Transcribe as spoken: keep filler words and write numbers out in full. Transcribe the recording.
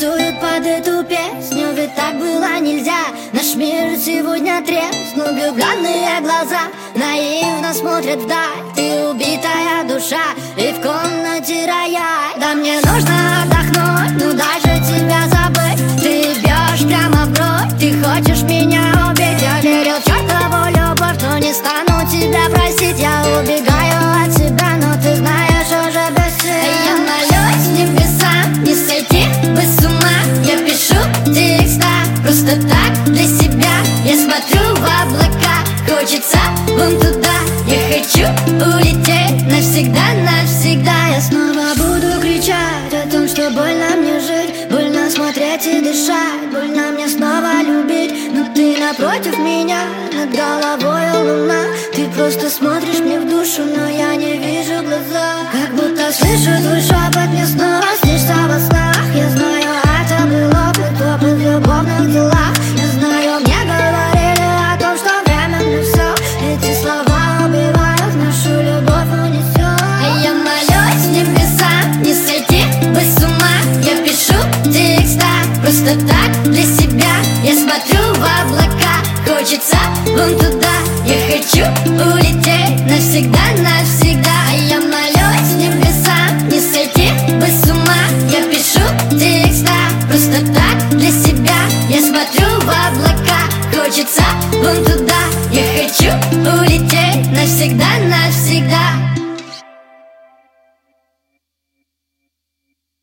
танцуют под эту песню, ведь так было нельзя. Наш мир сегодня треснул, влюбленные глаза наивно смотрят вдаль. Ты убитая душа, и в комнате рояль. Да мне нужно отдохнуть, ну даже тебя забыть. Ты бьешь прямо в грудь, ты хочешь меня убить. Я верил в чертову любовь, но не стану тебя просить. Я убегаю от тебя, но ты знаешь уже без сил. Я молюсь небесам, не сойти бы с ума. Я пишу текста просто так для себя. Я смотрю в облака, хочется вон туда. Я хочу улететь навсегда, навсегда. Я снова буду кричать о том, что больно мне жить, больно смотреть и дышать, больно мне снова любить. Но ты напротив меня, над головой луна. Ты просто смотришь мне в душу, но я не вижу глаза. Как будто слышу твой шепот, мне снова снишься во снах. Я знаю, это был опыт, опыт в любовных делах. Я знаю, мне говорили о том, что временно все. Эти слова убивают, нашу любовь унесет. Я молюсь небесам, не сойти бы с ума. Я пишу текста просто так для себя. Я смотрю в облака, хочется вон туда. Я